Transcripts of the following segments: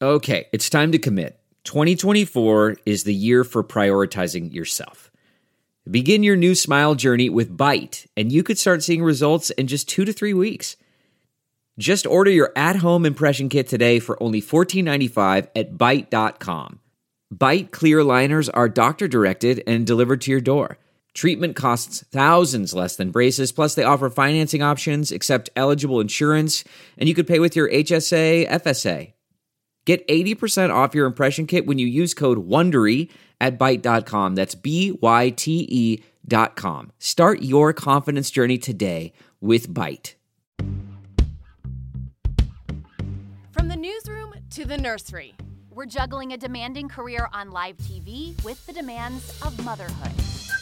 Okay, it's time to commit. 2024 is the year for prioritizing yourself. Begin your new smile journey with Byte, and you could start seeing results in just 2 to 3 weeks. Just order your at-home impression kit today for only $14.95 at Byte.com. Byte clear liners are doctor-directed and delivered to your door. Treatment costs thousands less than braces, plus they offer financing options, accept eligible insurance, and you could pay with your HSA, FSA. Get 80% off your impression kit when you use code WONDERY at Byte.com. That's BYTE.com. Start your confidence journey today with Byte. From the newsroom to the nursery, we're juggling a demanding career on live TV with the demands of motherhood.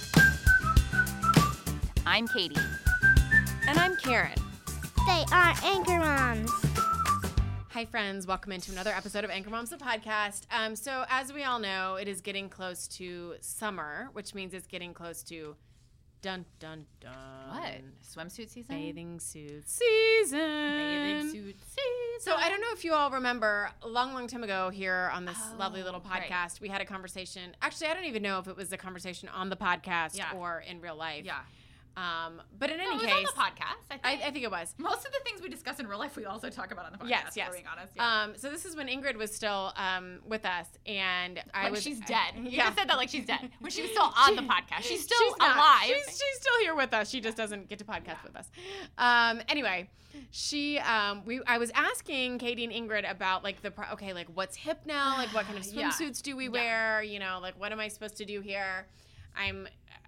I'm Katie. And I'm Karen. They are Anchor Moms. Hi, friends. Welcome into another episode of Anchor Moms, the podcast. So as we all know, it is getting close to summer, which means it's getting close to dun, dun, dun. What? Swimsuit season? Bathing suit season. Bathing suit season. So I don't know if you all remember, a long, long time ago here on this lovely little podcast, we had a conversation. Actually, I don't even know if it was a conversation on the podcast or in real life. Yeah. But in any it was case, on the podcast. I think it was. Most of the things we discuss in real life, we also talk about on the podcast. Yes. For being honest. Yeah. So this is when Ingrid was still with us, and she's dead. You just said that like she's dead. When she was still on the podcast, she's still alive. She's still here with us. She just doesn't get to podcast with us. Anyway, I was asking Katie and Ingrid about like what's hip now? Like what kind of swimsuits do we wear? You know, like what am I supposed to do here? I'm,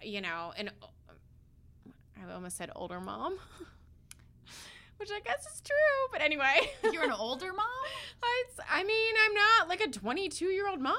I almost said older mom, which I guess is true. But anyway. You're an older mom? I'm not like a 22-year-old mom.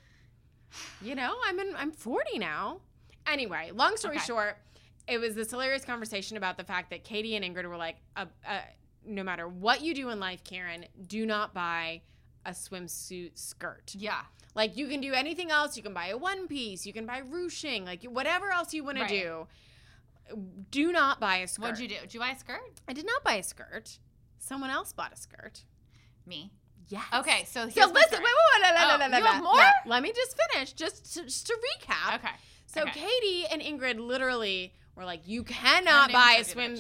I'm 40 now. Anyway, long story short, it was this hilarious conversation about the fact that Katie and Ingrid were like, no matter what you do in life, Karen, do not buy a swimsuit skirt. Yeah. Like you can do anything else. You can buy a one piece. You can buy ruching. Like whatever else you want to do. Do not buy a skirt. What'd you do? Did you buy a skirt? I did not buy a skirt. Someone else bought a skirt. Me? Yes. Okay, so here's listen. Wait. You have more? Let me just finish. Just to recap. Okay. So Katie and Ingrid literally were like, "You cannot buy a swim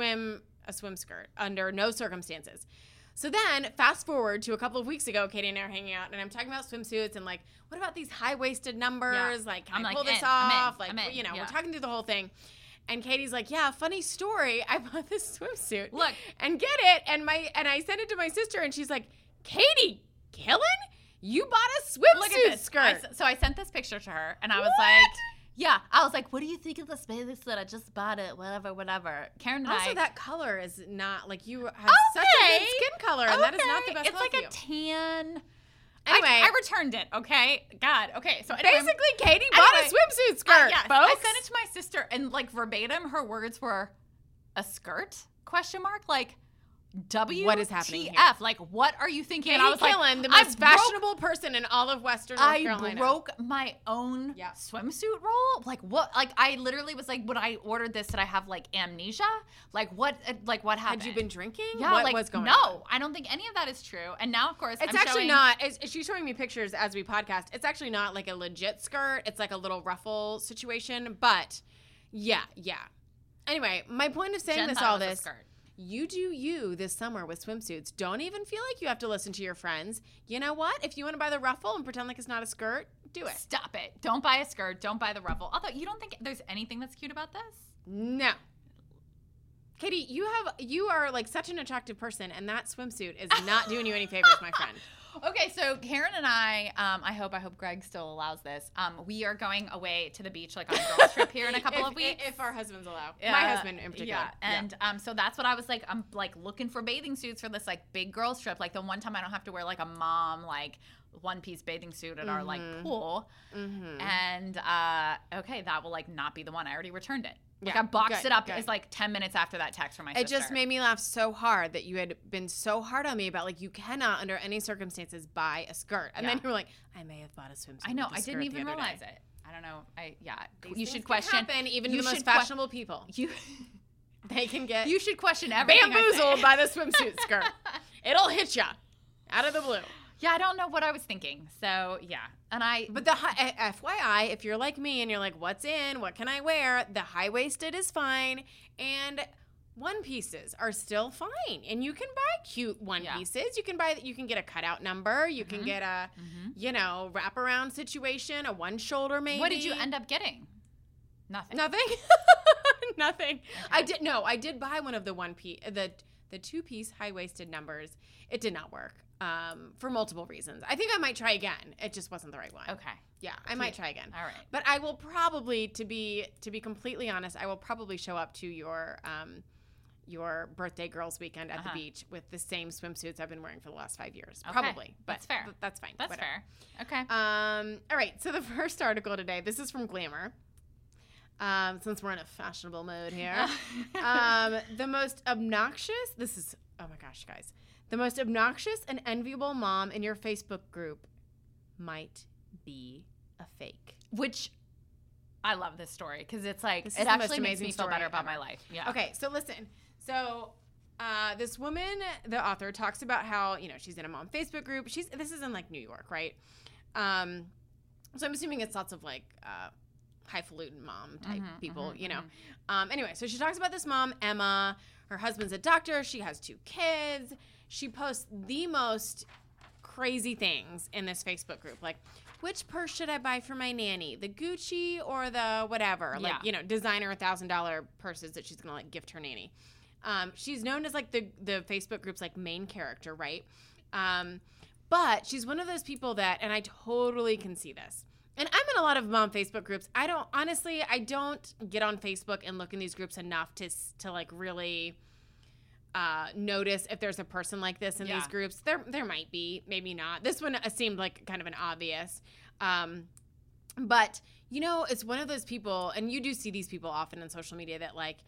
skirt under no circumstances." So then, fast forward to a couple of weeks ago, Katie and I are hanging out, and I'm talking about swimsuits and like, what about these high-waisted numbers? Yeah. Like, can I pull this off? Like, we're talking through the whole thing. And Katie's like, yeah, funny story. I bought this swimsuit. Look. And get it. And I sent it to my sister, and she's like, Katie, Killen, you bought a swimsuit skirt. So I sent this picture to her, and I was like, yeah. I was like, what do you think of this bathing suit? I just bought it, whatever. Karen and also, I. that color is not, like, you have such a good skin color, and that is not the best color for you. It's like a tan. Anyway. I returned it, okay? God, okay. So anyway, basically, Katie bought a swimsuit skirt, yes, folks. I sent it to my sister, and like verbatim, her words were, "A skirt?" ? Like, WTF? What is happening here? Like, what are you thinking? Katie and I was Killen, the most fashionable person in all of Western North Carolina. I broke my own swimsuit roll. Like, what? Like, I literally was like, when I ordered this, did I have like amnesia? Like, what? Like, what happened? Had you been drinking? Yeah, what was going on? No, I don't think any of that is true. And now, of course, it's actually not. She's showing me pictures as we podcast. It's actually not like a legit skirt. It's like a little ruffle situation. But yeah. Anyway, my point of saying all this. You do you this summer with swimsuits. Don't even feel like you have to listen to your friends. You know what? If you want to buy the ruffle and pretend like it's not a skirt, do it. Stop it. Don't buy a skirt. Don't buy the ruffle. Although, you don't think there's anything that's cute about this? No. Katie, you are like such an attractive person, and that swimsuit is not doing you any favors, my friend. Okay, so Karen and I hope Greg still allows this. We are going away to the beach, like on a girls trip here in a couple of weeks. If our husbands allow. My husband in particular. Yeah, and so that's what I was like, I'm like looking for bathing suits for this like big girls trip. Like the one time I don't have to wear like a mom like one-piece bathing suit at our like pool. Mm-hmm. And okay, that will like not be the one. I already returned it. Like I boxed it up. It's like 10 minutes after that text from my sister. It just made me laugh so hard that you had been so hard on me about like you cannot under any circumstances buy a skirt. And then you were like, I may have bought a swimsuit. I know. I didn't even realize it. I don't know. These you things should question. Can happen even to the most fashionable people. They can get. You should question everything. Bamboozled by the swimsuit skirt. It'll hit ya out of the blue. Yeah, I don't know what I was thinking. So, yeah. But the FYI, if you're like me and you're like, what's in? What can I wear? The high-waisted is fine. And one pieces are still fine. And you can buy cute one pieces. You can get a cutout number. You can get a, wraparound situation, a one shoulder maybe. What did you end up getting? Nothing. Nothing. Okay. I did buy one of the the two-piece high-waisted numbers. It did not work. For multiple reasons. I think I might try again. It just wasn't the right one. Okay. Yeah, I might try again. All right. But I will probably, to be completely honest, I will probably show up to your birthday girls weekend at the beach with the same swimsuits I've been wearing for the last 5 years. Okay. Probably. But that's fair. That's fine. That's Whatever. fair. Okay. All right. So the first article today, this is from Glamour. Since we're in a fashionable mode here. The most obnoxious, oh my gosh, guys. The most obnoxious and enviable mom in your Facebook group might be a fake. Which, I love this story because it's like, it actually makes me feel better about my life. Yeah. Okay, so listen. So this woman, the author, talks about how, she's in a mom Facebook group. This is in like New York, right? So I'm assuming it's lots of like highfalutin mom type people, Anyway, so she talks about this mom, Emma. Her husband's a doctor. She has 2 kids. She posts the most crazy things in this Facebook group. Like, which purse should I buy for my nanny? The Gucci or the whatever? Yeah. Like, designer $1,000 purses that she's going to, like, gift her nanny. She's known as, like, the Facebook group's, like, main character, right? But she's one of those people that, and I totally can see this. And I'm in a lot of mom Facebook groups. I don't get on Facebook and look in these groups enough to like, really notice if there's a person like this in these groups. There might be, maybe not. This one seemed like kind of an obvious. But, it's one of those people, and you do see these people often on social media that, like,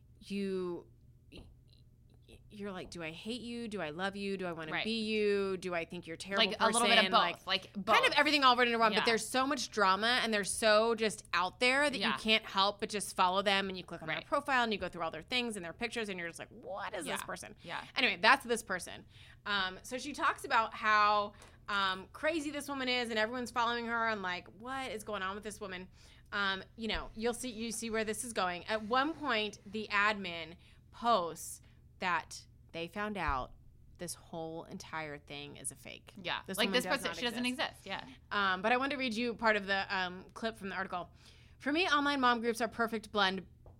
you're like, do I hate you? Do I love you? Do I want to be you? Do I think you're a terrible person? Like, a little bit of both. Like both. Kind of everything all written in one, but there's so much drama, and they're so just out there that you can't help but just follow them, and you click on their profile, and you go through all their things and their pictures, and you're just like, what is this person? Yeah. Anyway, that's this person. So she talks about how crazy this woman is, and everyone's following her, and like, what is going on with this woman? You see where this is going. At one point, the admin posts that they found out this whole entire thing is a fake. Yeah. Like, this person, she doesn't exist. Yeah. But I wanted to read you part of the clip from the article. For me, online mom groups are a perfect blend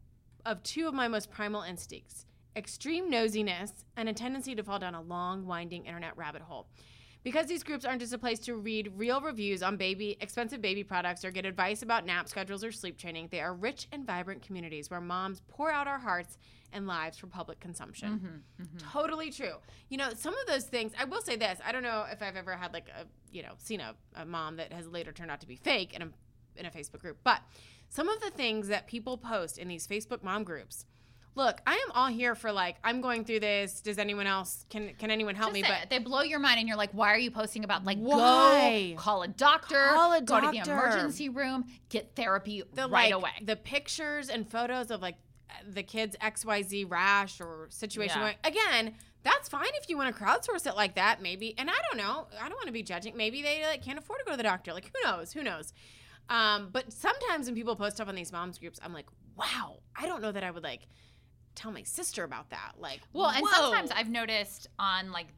of 2 of my most primal instincts: extreme nosiness and a tendency to fall down a long, winding internet rabbit hole. Because these groups aren't just a place to read real reviews on expensive baby products or get advice about nap schedules or sleep training, they are rich and vibrant communities where moms pour out our hearts and lives for public consumption. Totally true. Some of those things, I will say this, I don't know if I've ever had like seen a mom that has later turned out to be fake in a Facebook group, but some of the things that people post in these Facebook mom groups, look, I am all here for, like, I'm going through this. Does anyone else, can anyone help me? But they blow your mind and you're like, why are you posting about, like, why? Go call a doctor, go to the emergency room, get therapy right away. The pictures and photos of, like, the kid's XYZ rash or situation. Yeah. Again, that's fine if you want to crowdsource it like that, maybe. And I don't know. I don't want to be judging. Maybe they, like, can't afford to go to the doctor. Like, who knows? But sometimes when people post stuff on these moms groups, I'm like, wow, I don't know that I would, like, tell my sister about that. Like, well, and whoa. sometimes I've noticed on, like,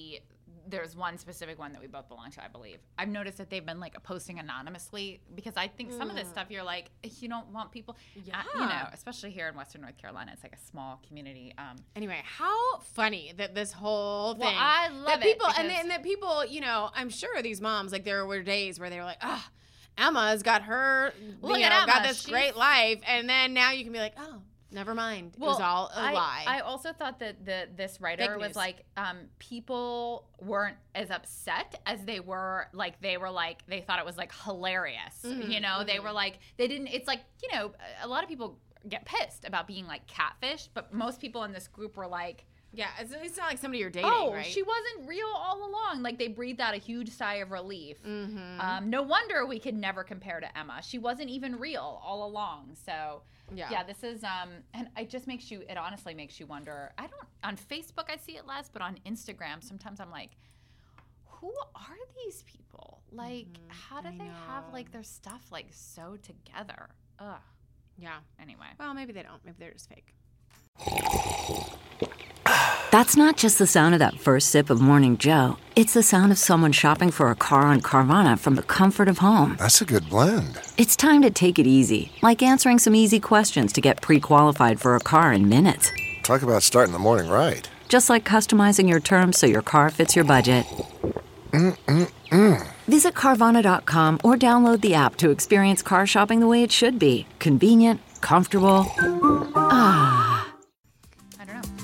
there's one specific one that we both belong to, I believe. I've noticed that they've been, like, posting anonymously because I think some of this stuff you're like, you don't want people, especially here in Western North Carolina. It's like a small community. Anyway, how funny that this whole thing. Well, I love that people, it. And that people, I'm sure these moms, like, there were days where they were like, Emma's got her, got this great life. And then now you can be like, oh, never mind. Well, it was all a lie. I also thought that this writer was like, people weren't as upset as they were. Like, they thought it was, like, hilarious. They were like, they didn't, it's like, a lot of people get pissed about being, like, catfished, but most people in this group were like, yeah, it's not like somebody you're dating, right? She wasn't real all along. Like, they breathed out a huge sigh of relief. No wonder we could never compare to Emma. She wasn't even real all along. So, yeah, this is, and it honestly makes you wonder. On Facebook I see it less, but on Instagram, sometimes I'm like, who are these people? Like, how do they have, like, their stuff, like, so together? Ugh. Yeah. Anyway. Well, maybe they don't. Maybe they're just fake. That's not just the sound of that first sip of Morning Joe. It's the sound of someone shopping for a car on Carvana from the comfort of home. That's a good blend. It's time to take it easy, like answering some easy questions to get pre-qualified for a car in minutes. Talk about starting the morning right. Just like customizing your terms so your car fits your budget. Visit Carvana.com or download the app to experience car shopping the way it should be. Convenient, comfortable. I don't know.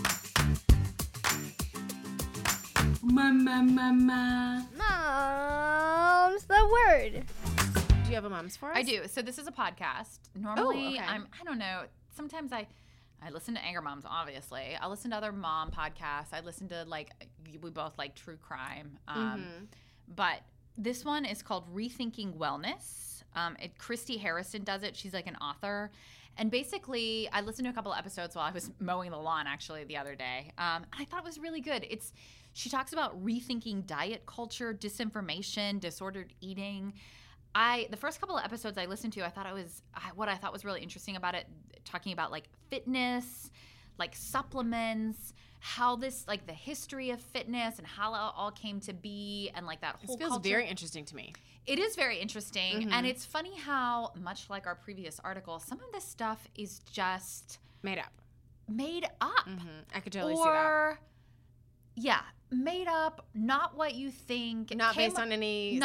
Mom's the word. Do you have a mom's for us? I do. So this is a podcast. Normally, okay. I don't know. Sometimes I listen to Anger Moms, obviously. I listen to other mom podcasts. I listen to, like, we both like true crime. But this one is called Rethinking Wellness. Christy Harrison does it. She's like an author. And basically, I listened to a couple of episodes while I was mowing the lawn, actually, the other day. And I thought it was really good. She talks about rethinking diet culture, disinformation, disordered eating. The first couple of episodes I listened to, what I thought was really interesting about it, talking about, like, fitness, like supplements, how this, like, the history of fitness and how it all came to be, and, like, that whole This feels culture. very interesting to me. It is very interesting, and it's funny how, much like our previous article, some of this stuff is just Made up. I could totally see that. Yeah, made up, not what you think. Not based on any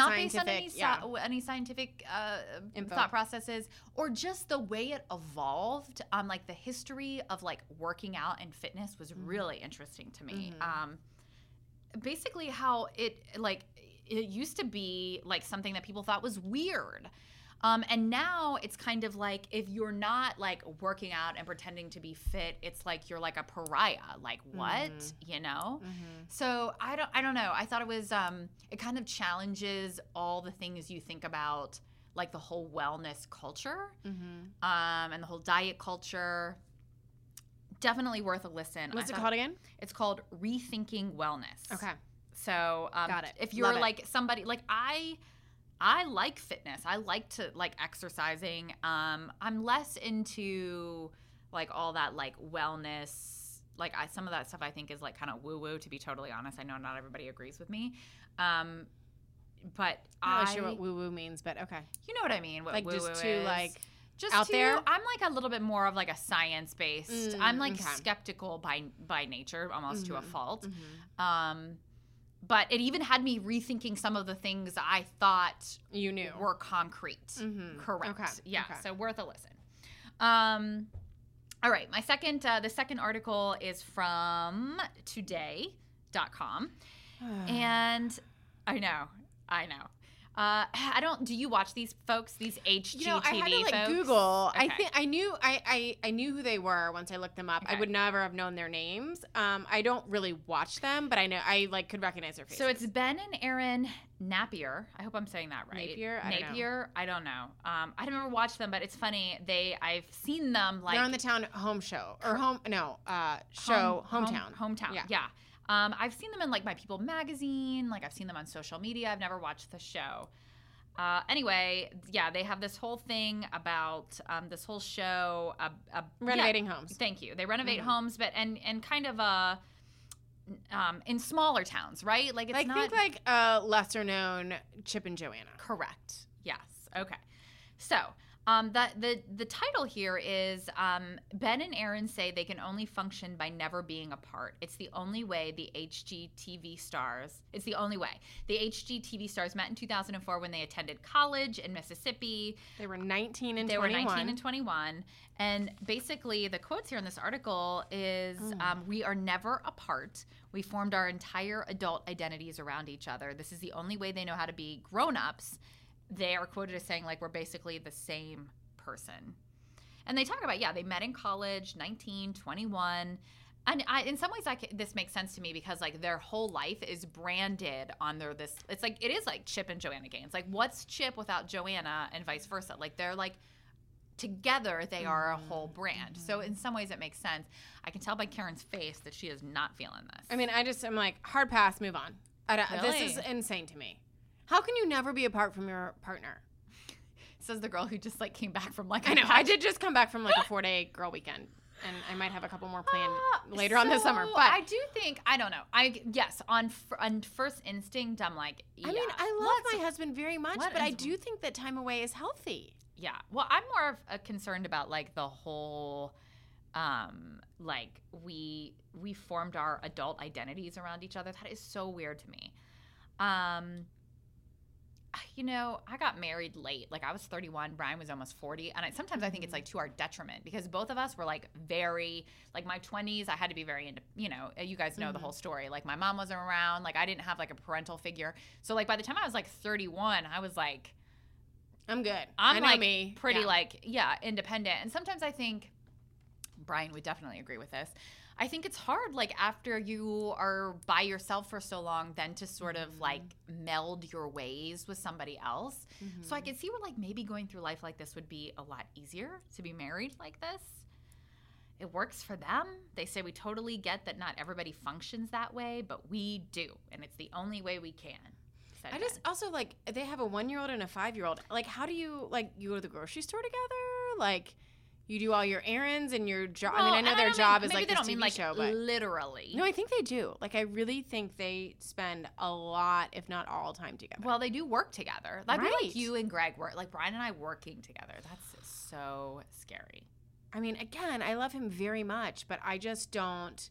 scientific thought processes, or just the way it evolved. Like, the history of, like, working out and fitness was really interesting to me. Basically how it used to be, like, something that people thought was weird. And now it's kind of like, if you're not, like, working out and pretending to be fit, it's like you're like a pariah. Like, what? You know? So I don't know. I thought it was it kind of challenges all the things you think about, like, the whole wellness culture and the whole diet culture. Definitely worth a listen. What's it called again? It's called Rethinking Wellness. Okay. So got it. If you're Love it. like somebody, like, I like fitness. I like to, like, exercising. I'm less into, like, all that, like, wellness. Like, some of that stuff I think is, like, kind of woo-woo, to be totally honest. I know not everybody agrees with me. But I'm not sure what woo-woo means, but okay. You know what I mean, what Like, woo-woo just to, is. like, Just out there? I'm, like, a little bit more of, like, a science-based. I'm, like, skeptical by nature, almost to a fault. But it even had me rethinking some of the things I thought you knew were concrete. Correct. Okay. Yeah. Okay. So worth a listen. All right. The second article is from today.com. And I know. Do you watch these folks, these HGTV folks? I had to, like, Google. Okay. I think I knew who they were once I looked them up. Okay. I would never have known their names. I don't really watch them, but I know I, like, could recognize their faces. So it's Ben and Erin Napier. I hope I'm saying that right. Napier? I don't know. I never watched them, but it's funny. I've seen them, like, they're on the Town Home Show or Hometown. Hometown. Yeah. I've seen them in, like, My People magazine. Like, I've seen them on social media. I've never watched the show. Anyway, yeah, they have this whole thing about this whole show. Renovating homes. Thank you. They renovate homes, but and kind of in smaller towns, right? Like, it's not. Think like lesser known Chip and Joanna. Correct. Yes. Okay. So. The title here is Ben and Erin say they can only function by never being apart. It's the only way the HGTV stars met in 2004 when they attended college in Mississippi. They were 19 and 21. And basically the quotes here in this article is we are never apart. We formed our entire adult identities around each other. This is the only way they know how to be grown-ups. They are quoted as saying, like, we're basically the same person. And they talk about, they met in college, 19, 21. And in some ways, this makes sense to me because, like, their whole life is branded on it's like, it is like Chip and Joanna Gaines. Like, what's Chip without Joanna and vice versa? Like, they're, like, together they are a whole brand. So in some ways it makes sense. I can tell by Karen's face that she is not feeling this. I mean, I'm like, hard pass, move on. This is insane to me. How can you never be apart from your partner? Says the girl who just like came back from like. I know. I did just come back from like a 4-day girl weekend, and I might have a couple more planned later on this summer. But I do think I don't know. On first instinct, I'm like, yeah. I mean, I love my husband very much, but I do think that time away is healthy. Yeah. Well, I'm more concerned about like the whole, like we formed our adult identities around each other. That is so weird to me. You know, I got married late. Like I was 31, Brian was almost 40, and sometimes I think it's like to our detriment because both of us were like very like my 20s. I had to be very into, you know, you guys know the whole story. Like my mom wasn't around. Like I didn't have like a parental figure. So like by the time I was like 31, I was like, I'm good. I'm like pretty like independent. And sometimes I think Brian would definitely agree with this. I think it's hard, like, after you are by yourself for so long, then to sort of, like, meld your ways with somebody else. Mm-hmm. So I could see where, like, maybe going through life like this would be a lot easier to be married like this. It works for them. They say we totally get that not everybody functions that way, but we do, and it's the only way we can. I just also, like, they have a 1-year-old and a 5-year-old. Like, how do you, like, you go to the grocery store together? Like... You do all your errands and your job. Well, I mean, I know their job is like this TV like show, but literally. No, I think they do. Like, I really think they spend a lot, if not all, time together. Well, they do work together. That'd right. be like you and Greg work, like Brian and I working together. That's so scary. I mean, again, I love him very much, but I just don't.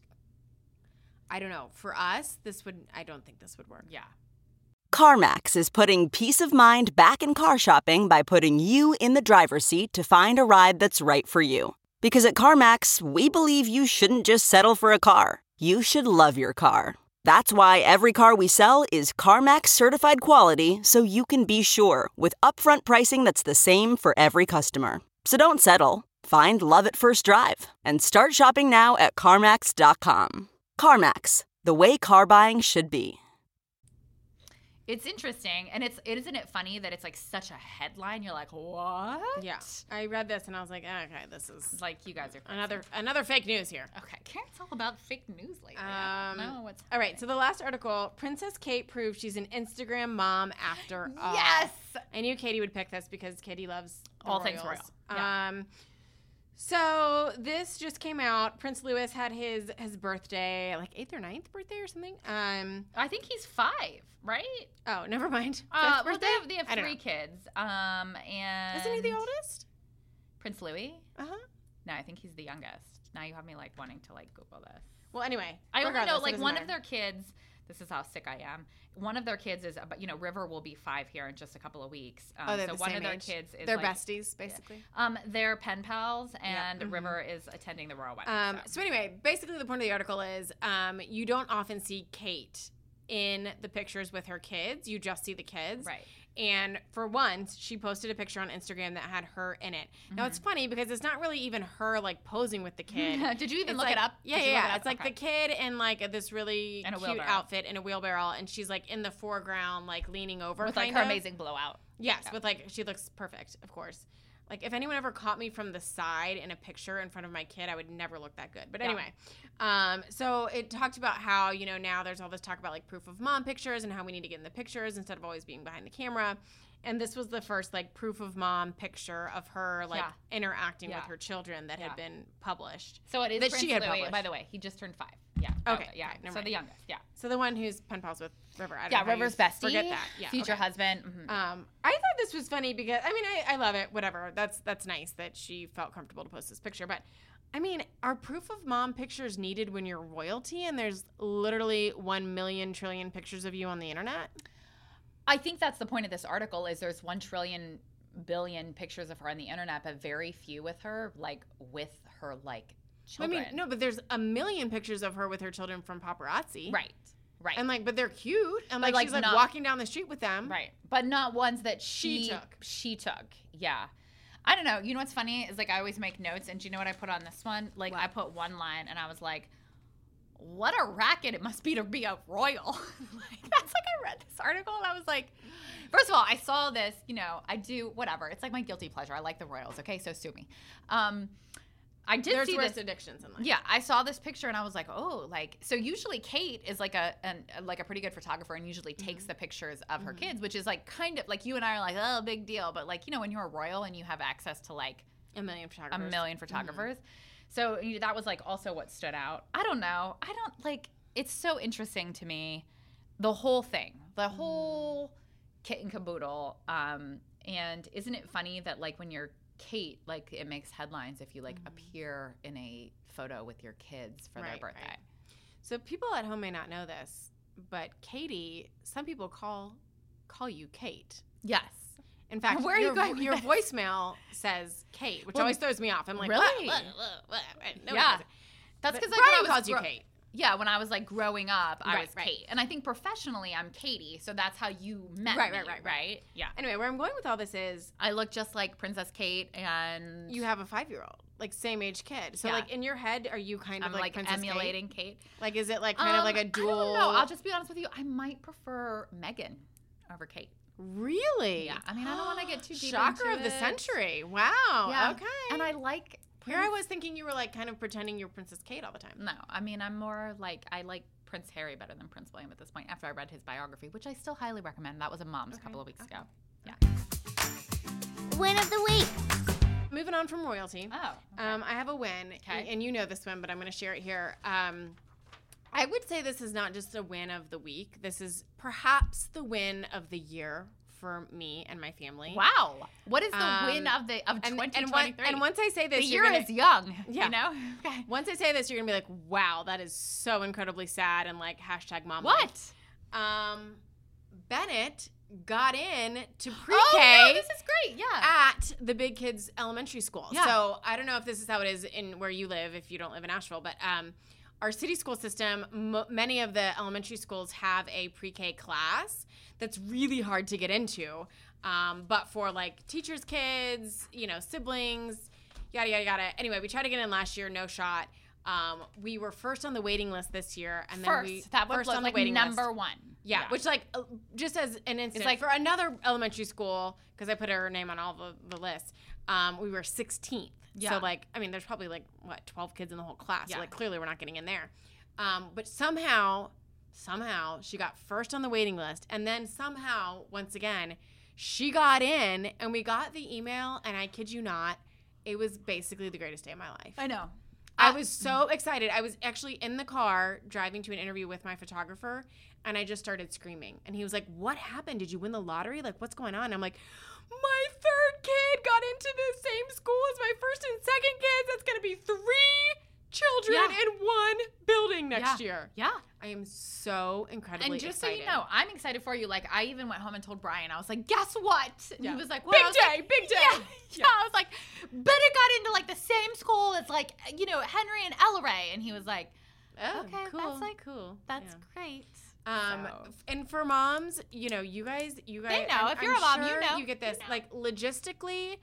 I don't know. For us, I don't think this would work. Yeah. CarMax is putting peace of mind back in car shopping by putting you in the driver's seat to find a ride that's right for you. Because at CarMax, we believe you shouldn't just settle for a car. You should love your car. That's why every car we sell is CarMax certified quality, so you can be sure with upfront pricing that's the same for every customer. So don't settle. Find love at first drive and start shopping now at CarMax.com. CarMax, the way car buying should be. It's interesting, and isn't it funny that it's like such a headline? You're like, what? Yeah, I read this and I was like, okay, this is like you guys are crazy. another fake news here. Okay, it's all about fake news lately. What's all right? So the last article, Princess Kate proves she's an Instagram mom after all. Yes, I knew Katie would pick this because Katie loves all things royal. Yeah. So this just came out. Prince Louis had his birthday, like 8th or 9th birthday or something. I think he's 5, right? Oh, never mind. Well, they have 3 kids. And isn't he the oldest? Prince Louis? Uh-huh. No, I think he's the youngest. Now you have me like wanting to like Google this. Well, anyway, I only know like one of their kids. This is how sick I am. One of their kids is, River will be 5 here in just a couple of weeks. They're so the one same of their age. kids is they're like, besties, basically. They're pen pals, and River is attending the royal wedding. So anyway, basically the point of the article is you don't often see Kate in the pictures with her kids. You just see the kids. Right. And for once, she posted a picture on Instagram that had her in it. Mm-hmm. Now, it's funny because it's not really even her, like, posing with the kid. Did you even look it up? Yeah. It's like the kid in, like, this really cute outfit in a wheelbarrow, and she's, like, in the foreground, like, leaning over. With, like, her amazing blowout. Yes, with, like, she looks perfect, of course. Like, if anyone ever caught me from the side in a picture in front of my kid, I would never look that good. But anyway, so it talked about how, now there's all this talk about, like, proof of mom pictures and how we need to get in the pictures instead of always being behind the camera. And this was the first, like, proof of mom picture of her, like, interacting with her children that had been published. So it is that Prince she had Louis. published. By the way, he just turned 5. Yeah. Okay. Yeah. So the youngest. Yeah. So the one who's pen pals with River. I don't know River's bestie. Forget that. Yeah. Future husband. Mm-hmm. I thought this was funny because I love it. Whatever. That's nice that she felt comfortable to post this picture. But I mean, are proof of mom pictures needed when you're royalty and there's literally 1 million trillion pictures of you on the internet? I think that's the point of this article. Is there's 1 trillion billion pictures of her on the internet, but very few with her, like with her like children. I mean, no, but there's 1 million pictures of her with her children from paparazzi. Right. And like, but they're cute, and like, she's like not, walking down the street with them. Right. But not ones that she took. Yeah. I don't know. You know what's funny is like I always make notes, and do you know what I put on this one? Like I put one line, and I was like, "What a racket it must be to be a royal." That's like I read this article, and I was like, first of all, I saw this. I do whatever. It's like my guilty pleasure. I like the royals. Okay, so sue me. I did There's see worse this. addictions in life. Yeah, I saw this picture and I was like, oh, like, so usually Kate is like a pretty good photographer and usually takes the pictures of her kids, which is like kind of like you and I are like, oh, big deal. But like, you know, when you're a royal and you have access to like a million photographers. So that was like also what stood out. I don't know. I don't like, it's so interesting to me, the whole thing, the whole kit and caboodle. And isn't it funny that like when you're Kate, like it makes headlines if you like appear in a photo with your kids for their birthday. Right. So people at home may not know this, but Katie, some people call you Kate. Yes. In fact, where are you going? Your voicemail says Kate, which always throws me off. I'm like, really? What? Yeah. That's because like Brian calls you Kate. Yeah, when I was like growing up, I was right. Kate. And I think professionally I'm Katie, so that's how you met me, right? Yeah. Anyway, where I'm going with all this is I look just like Princess Kate and you have a 5-year-old, like same age kid. So like in your head, are you kind of like Princess emulating Kate? Like is it like kind of like a dual? I don't know. I'll just be honest with you. I might prefer Meghan over Kate. Really? Yeah. I mean, I don't want to get too deep Shocker into of the it. century. Wow. Yeah. Okay. And I like Here I was thinking you were like kind of pretending you're Princess Kate all the time. No, I mean, I'm more like, I like Prince Harry better than Prince William at this point after I read his biography, which I still highly recommend. That was a Mom's a couple of weeks ago. Yeah. Win of the week. Moving on from royalty. Oh. Okay. I have a win, and you know this one, but I'm going to share it here. I would say this is not just a win of the week. This is perhaps the win of the year for me and my family. Wow. What is the win of 2023? And once I say this, the year is young, you know? Okay. Once I say this, you're going to be like, wow, that is so incredibly sad, and like #mom. What? Bennett got in to pre-K. Oh, no, this is great. Yeah. At the Big Kids Elementary School. Yeah. So I don't know if this is how it is in where you live, if you don't live in Asheville, but our city school system, many of the elementary schools have a pre-K class that's really hard to get into. But for like teachers' kids, you know, siblings, yada, yada, yada. Anyway, we tried to get in last year, no shot. We were first on the waiting list this year. And then that was first on the like waiting number list. one. Yeah, which like, just as an instance, it's like, for another elementary school, because I put her name on all the lists, we were 16th. Yeah. So like, I mean, there's probably like, 12 kids in the whole class. Yeah. So like, clearly we're not getting in there. But somehow she got first on the waiting list. And then somehow, once again, she got in and we got the email. And I kid you not, it was basically the greatest day of my life. I know. I was so excited. I was actually in the car driving to an interview with my photographer, and I just started screaming. And he was like, what happened? Did you win the lottery? Like, what's going on? I'm like, my third kid got into the same school as my first and second kids. That's going to be 3 children in one building next year. Yeah. I am so incredibly excited. And just so you know, I'm excited for you. Like, I even went home and told Brian, I was like, guess what? And he was like, what? Big day. Yeah. I was like, Bennett got into like the same school as like, you know, Henry and Ella Ray. And he was like, okay, cool. that's like, cool. That's great. And for moms, you know, you guys, they know. If you're a mom, sure you know. You get this. You know. Like, logistically,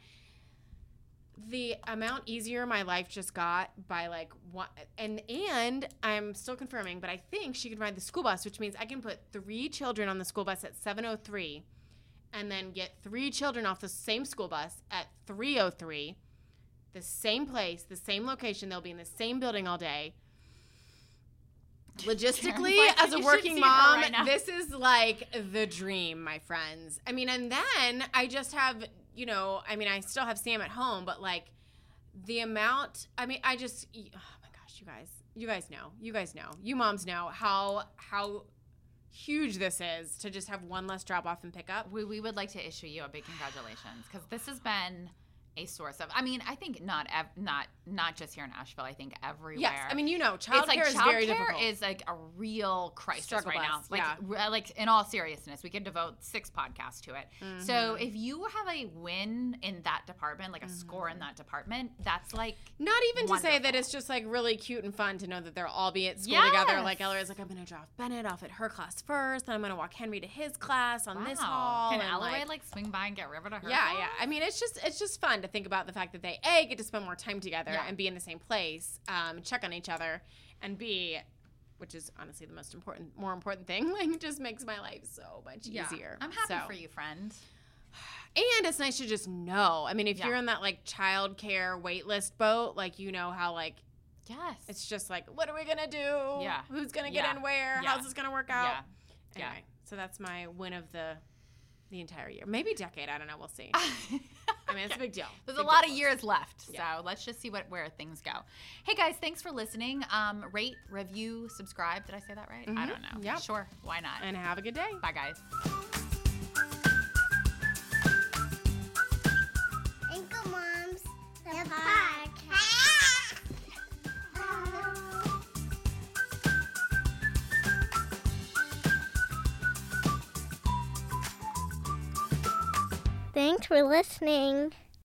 the amount easier my life just got by like one, and I'm still confirming, but I think she can ride the school bus, which means I can put 3 children on the school bus at 7:03 and then get 3 children off the same school bus at 3:03, the same place, the same location. They'll be in the same building all day. Logistically, as a working mom, this is like the dream, my friends. I mean, and then I just have, you know, I mean, I still have Sam at home, but like the amount, I mean, I just, oh my gosh, you guys know, you moms know how huge this is to just have one less drop off and pick up. We would like to issue you a big congratulations, because this has been a source of, I mean, I think not just here in Asheville, I think everywhere. Yes, I mean, you know, childcare is very difficult. Childcare is like a real crisis Struggle right bus, now. Like in all seriousness, we could devote 6 podcasts to it. Mm-hmm. So if you have a win in that department, like a score in that department, that's like not even wonderful. To say that it's just like really cute and fun to know that they'll all be at school together. Like Ella is like, I'm going to drop Bennett off at her class first, then I'm going to walk Henry to his class on this hall. Can Ella like swing by and get River to her? Yeah. I mean, it's just fun to think about the fact that they get to spend more time together and be in the same place, check on each other, and B, which is honestly the more important thing, like just makes my life so much easier. I'm happy for you, friend. And it's nice to just know. I mean, if you're in that like childcare wait list boat, like you know how like it's just like, what are we gonna do? Yeah. Who's gonna get in where? Yeah. How's this gonna work out? Yeah. Anyway, so that's my win of the entire year. Maybe decade. I don't know. We'll see. I mean, it's a big deal. There's a lot of years left, so let's just see where things go. Hey, guys, thanks for listening. Rate, review, subscribe. Did I say that right? I don't know. Yep. Sure. Why not? And have a good day. Bye, guys. Anchor Moms, the podcast. Thanks for listening.